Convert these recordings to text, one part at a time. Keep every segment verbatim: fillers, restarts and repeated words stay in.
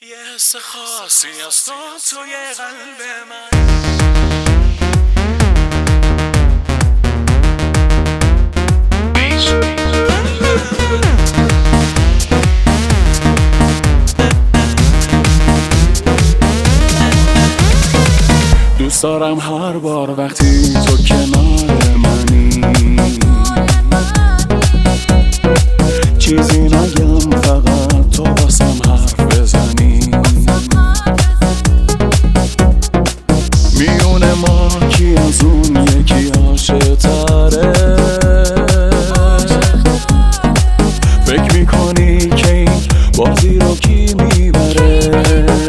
یه حس خاصی از تو توی قلب من. دوست دارم هر بار وقتی تو کنار منی چیزی نگم، فقط تو واسم حرف بزنی. میونه ما کی از اون یکی عاشق تره؟ فکر میکنی که این بازی رو کی میبره؟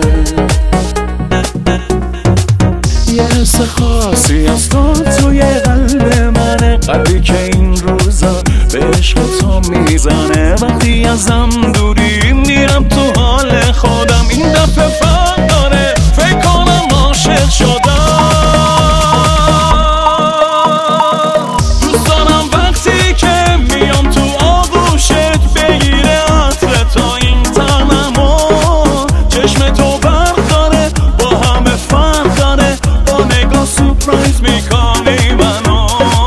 یه حس خاصی از تو توی قلب منه، قلبی که این روزا به عشق تو میزنه. وقتی ازم دوری میرم تو حال خودم، این دفعه فرق داره، فکر کنم عاشق شدم. دوست دارم وقتی که میام تو آغوشت بگیره عطر تا این تنمو، چشم تو برق داره، با همه فرق داره، با نگاه سورپرایز میکنی منو.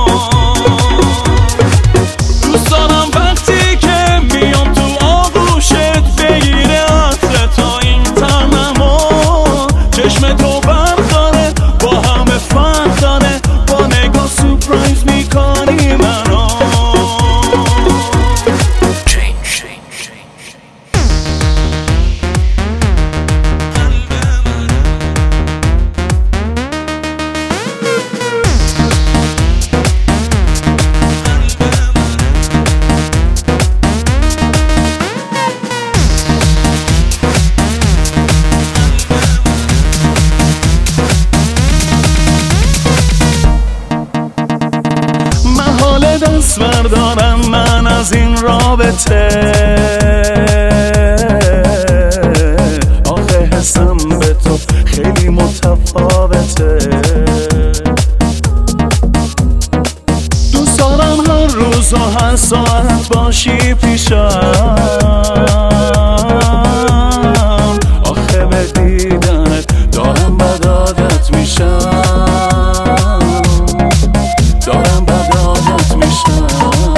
دوست دارم وقتی که میام تو آغوشت بگیره عطر تا این تنمو، چشم تو برق داره، با همه فرق داره، با نگاه سورپرایز میکنی منو. دست بردارم من از این رابطه، آخه حسم به تو خیلی متفاوته. دوست دارم هر روز و هر ساعت باشی پیشم، آخه به دیدنت دارم بد عادت میشم، دارم بد عادت میشم.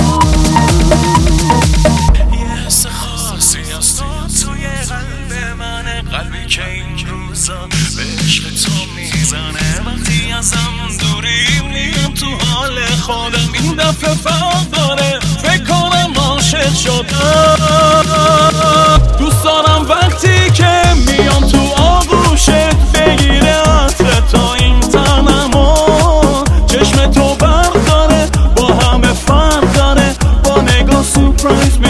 یه حس خاصی از تو توی قلب منه، قلبی که این روزا به عشق تو میزنه. وقتی ازم دوری میرم تو حال خودم، این دفعه فرق داره، فکر کنم عاشق شدم. دوست دارم وقتی که میام تو آغوشت بگیره عطر تا این تنمو، چشم تو برق داره، با همه فرق داره، با نگاه سورپرایز